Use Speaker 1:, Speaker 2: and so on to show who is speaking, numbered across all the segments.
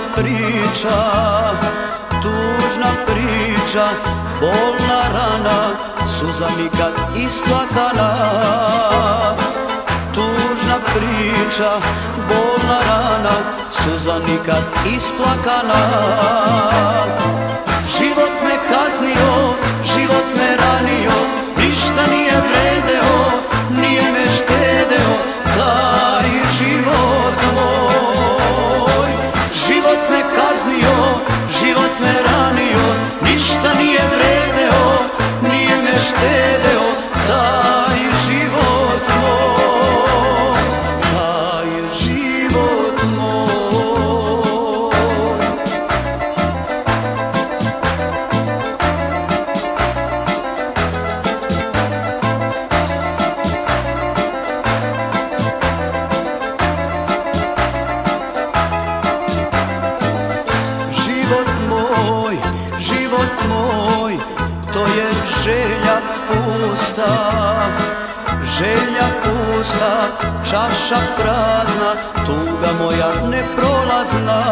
Speaker 1: priča, tužna priča, bolna rana, suza nikad isplakana. Tužna priča, bolna rana, suza nikad isplakana. Život me kaznio, život me ranio, ništa nije vredeo, nije me štedeo, taj život moj. Život me kaznio, život me ranio, ništa nije vredeo, nije me štedeo, taj život moj, taj život moj. Život moj, to je želja pusta, želja pusta, čaša prazna, tuga moja neprolazna.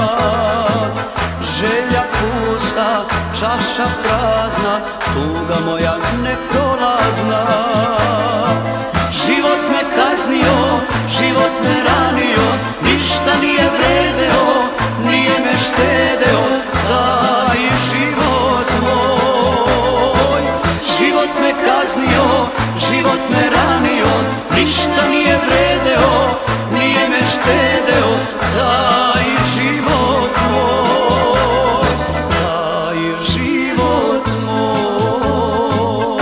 Speaker 1: Želja pusta, čaša prazna, tuga moja neprolazna. Život me kaznio, život me ranio, ništa nije vredeo, nije me štedeo, taj život moj. Život me kaznio, život me ranio, ništa nije vredeo, nije me štedeo, taj život moj, taj život moj.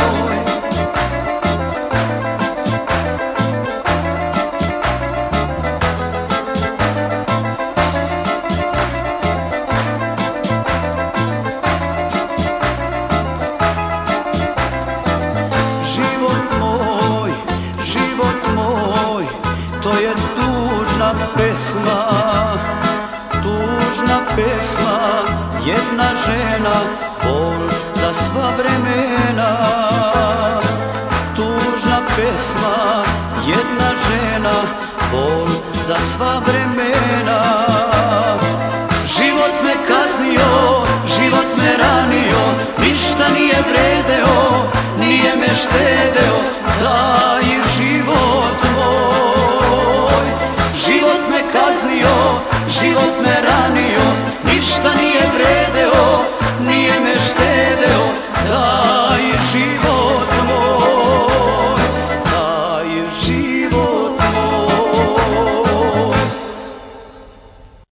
Speaker 1: To je tužna pesma, tužna pesma, jedna žena, bol za sva vremena. Tužna pesma, jedna žena, bol za sva vremena. Život me kaznio, život me ranio, ništa nije vredeo, nije me štedeo, taj život moj. Život me kaznio, život me ranio, ništa nije vredeo.